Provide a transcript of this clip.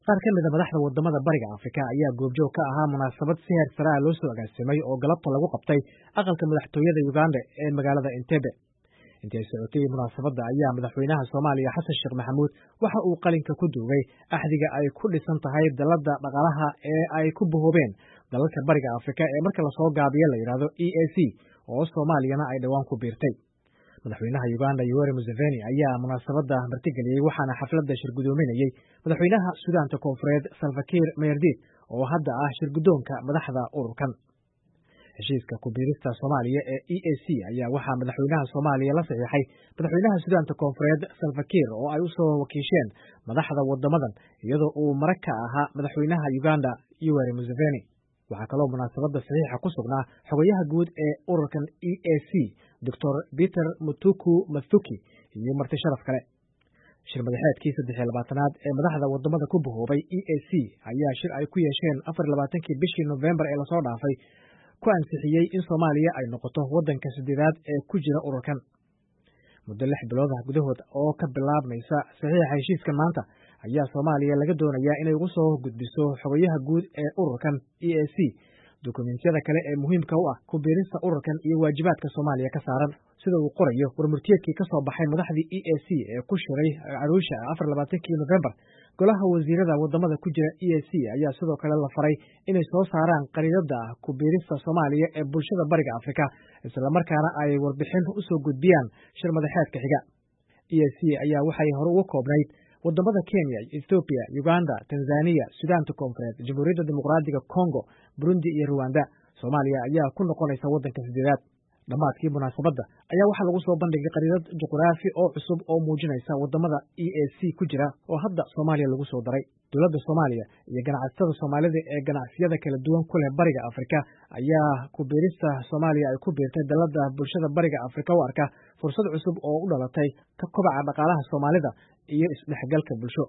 qaar ka mid a madaxda wadamada bariga Afrika ayaa goobjoog ka ahaa munaasabad si heer sare ah loo soo agaasimay oo galabta lagu qabtay aqalka madaxtooyada Uganda ee magaalada Entebbe. Intii socotay munaasabadda ayaa madaxweynaha Soomaaliya Xasan Sheekh Maxamuud waxa uu qalinka ku duugay axdiga ay ku dhisan tahay dalada dhaqaalaha ee ay ku boobeen dalalka bariga Afrika ee marka la soo gaabiyo la yiraahdo EAC oo Soomaaliyana ay dhawaan ku biirtay. madaxweynaha Uganda Yoweri Museveni ayaa munaasabadda martigeliyay waxaana xafladda shir gudoominayay madaxweynaha Suudaanta Koonfureed Salva Kiir Mayardit oo hadda ah shir gudoonka madaxda ururkan. heshiiska ku biirista Soomaaliya ee EAC ayaa waxaa madaxweynaha Soomaaliya la saxiixay madaxweynaha Suudaanta Koonfureed Salva Kiir oo ay u soo wakiisheen madaxda wadamadan iyadoo uu marag ka ahaa madaxweynaha Uganda Yoweri Museveni. waxaa kaloo munaasabadda saxiixa ku sugnaa xogayaha guud ee ururkan EAC Dr. Peter Mutuku Mathuki iyo marti sharaf kale. shir madaxeedkii 32aad ee madaxda wadamada ku boobay EAC ayaa shir ay ku yeesheen 24kii bishii November ee la soo dhaafay ku ansixiyay in Soomaaliya ay noqoto wadanka 8aad ee ku jira ururkan. muddo 6 bilood gudahood oo ka bilaabmaysa saxiixa heshiiskan maanta ayaa Soomaaliya laga doonayaa inay ugu soo gudbiso xogayaha guud ee ururkan EAC dukumeentiyada kale ee muhiimka u ah ku biirista ururkan iyo waajibaadka Soomaaliya ka saaran sida uu qorayo warmurtiyeedkii ka soo baxay madaxdii EAC ee ku shiray Arusha 24kii November. golaha wasiirada wadamada ku jira EAC ayaa sidoo kale la faray inay soo saaraan qariidada ku biirista Soomaaliya ee bulshada bariga Afrika isla markaana ay warbixin u soo gudbiyaan shir madaxeedka xiga. EAC ayaa waxay hore uga koobnayd wadamada Kenya, Ethiopia, Uganda, Tanzania, Suudaanta Koonfureed, Jamhuuriyadda Dimuqraadiga Congo, Burundi iyo Rwanda. Soomaaliya ayaa ku noqonaysa wadanka 8aad. dhamaadkii munaasabadda ayaa waxaa lagu soo bandhigay qariidad juqraafi oo cusub oo muujinaysa wadamada EAC ku jira oo hadda Soomaaliya lagu soo daray. dowladda Soomaaliya iyo ganacsatada Soomaalida ee ganacsiyada kala duwan ku leh bariga Afrika ayaa ku biirista Soomaaliya ay ku biirtay dalada bulshada bariga Afrika u arka fursad cusub oo u dhalatay ka kobaca dhaqaalaha Soomaalida iyo isdhexgalka bulsho.